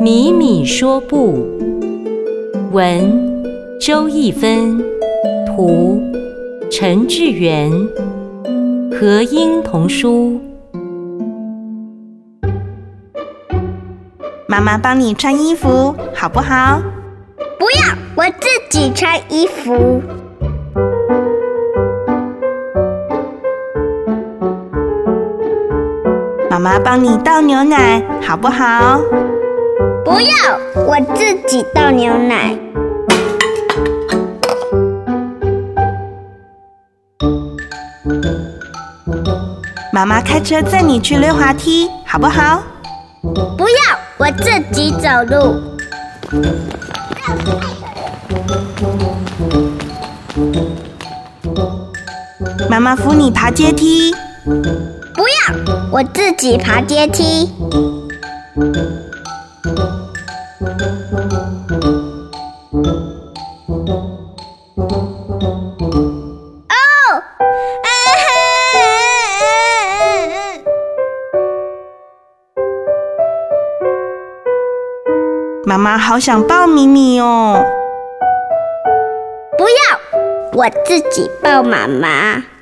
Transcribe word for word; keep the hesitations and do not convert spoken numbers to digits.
米米说不，文周逸芬，图陈志源，合音童书。 妈妈帮你穿衣服，好不好？ 不要，我自己穿衣服。 妈妈帮你倒牛奶，好不好？ 不要，我自己倒牛奶。 妈妈开车载你去溜滑梯，好不好？ 不要，我自己走路。 妈妈扶你爬阶梯。 不要，我自己爬阶梯。哦，啊妈妈好想抱米米哦。 不要，我自己抱妈妈。